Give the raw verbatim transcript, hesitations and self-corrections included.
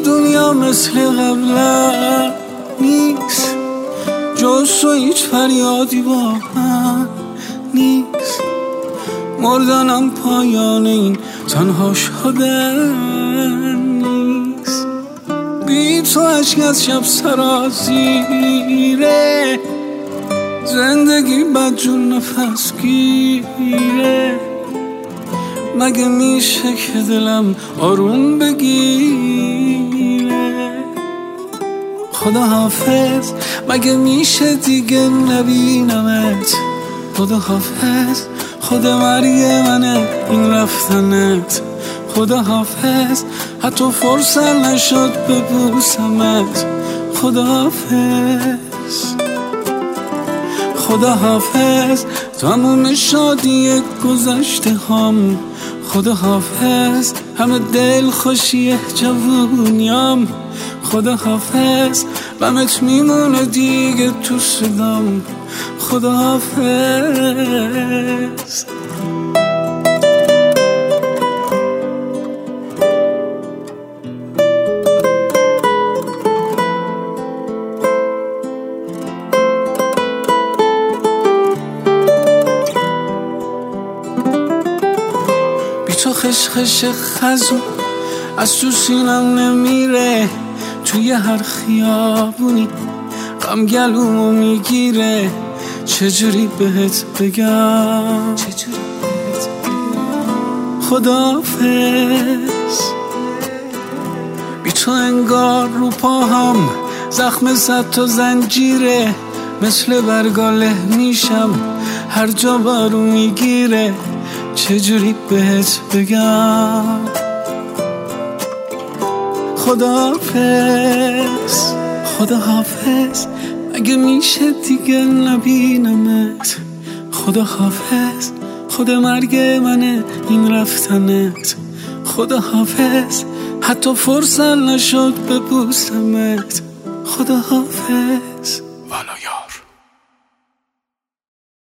دنیا مثل قبل نیست، جز تو هیچ فریادی با من نیست. مردنم پایان این تنها شدن نیست. بی تو عشق از شب سرازیره، زندگی بدجون نفس گیره. مگه میشه که دلم آروم بگیره؟ خدا حافظ، مگه میشه دیگه نبینمت؟ خدا حافظ، خدا مرگ منه این رفتنت. خدا حافظ، حتی فرصت نشد ببوسمت. خدا حافظ، خدا حافظ، تموم شادی گذشته هم. خدا حافظ، همه دل خوشی جوونیام. خدا حافظ، غمت میمونه دیگه تو صدام. خدا حافظ. تو خشخش خزون از تو سینم نمیره، توی هر خیابونی غم گلومو میگیره. چجوری بهت بگم، چجوری بهت بگم خداحافظ. بی تو انگار رو پاهم زخم صد تا زنجیره، مثل برگاله میشم هر جا بارو میگیره. چجوری بهت بگم خداحافظ، خداحافظ، مگه میشه دیگه نبینمت؟ خداحافظ، خدا مرگ منه این رفتنت. خداحافظ، حتی فرصت نشد ببوسمت. خداحافظ.